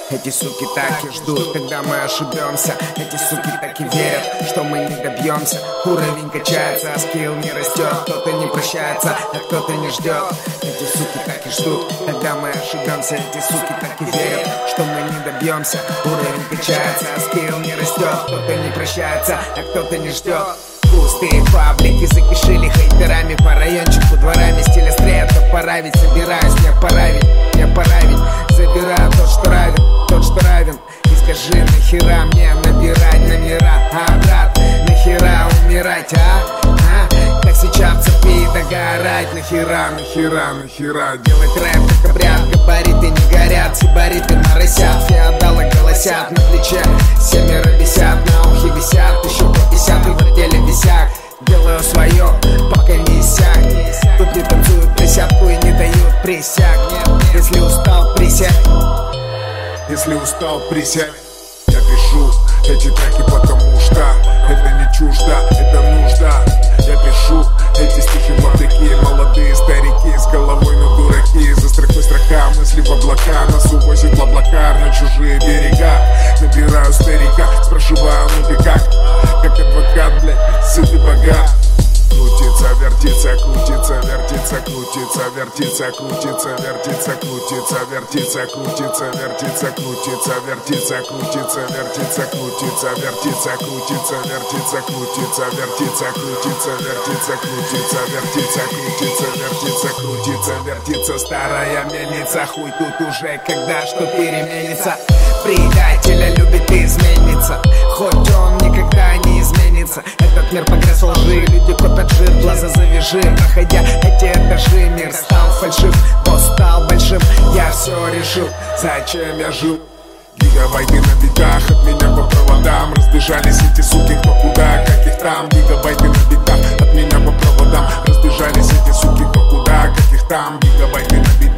Эти суки так и ждут, когда мы ошибемся. Эти суки так и верят, что мы не добьемся. Уровень качается, а скилл не растет. Кто-то не прощается, а кто-то не ждет. Эти суки так и ждут, когда мы ошибемся. Эти суки так и верят, что мы не добьемся. Уровень качается, а скилл не растет. Кто-то не прощается, а кто-то не ждет. Пустые паблики закишили хейтерами по райончику, дворами, стиля стрит. Пора ведь, собираюсь, мне пора ведь забираю тот, что равен. И скажи, нахера мне набирать номера, брат, нахера умирать, как сейчас цепи догорать, нахера делать рэп, как обряд, габариты не горят, сибариты моросят, феодалы голосят, на плече семеро висят, на ухе висят, еще по 50 и в отделе висят. Делаю свое, пока не иссяк. Тут не танцуют присядку и не дают присяг. Если устал, присядь. Если устал, присядь. Я пишу эти треки, потому что это не чуждо, это нужда. Я пишу эти стихи мордяки, молодые старики с головой на дураки. За строкой строка, мысли в облака, нас увозит в облака на чужие берега. Набираю старика, спрашиваю, ну ты как адвокат, блядь, сытый богат. Крутится, вертится, крутится, вертится, крутится, вертится, крутится, вертится, крутится, вертится, крутится, вертится, крутится, вертится, крутится, вертится, крутится, вертится, крутится, вертится, крутится, вертится, крутится, вертится, крутится, вертится, крутится, вертится, крутится, вертится. Старая мельница, хуй тут уже, когда что переменится. Предателя любит измениться, хоть он никогда не изменится. Этот мир погряз во лжи, люди копят жир, глаза завяжи. Проходя эти этажи, мир стал фальшив, босс стал большим. Я все решил, зачем я жил. Гигабайты на битах, от меня по проводам. Разбежались эти суки кто куда, как их там. Гигабайты на битах, от меня по проводам. Разбежались эти суки кто куда, как их там. Гигабайты на битах.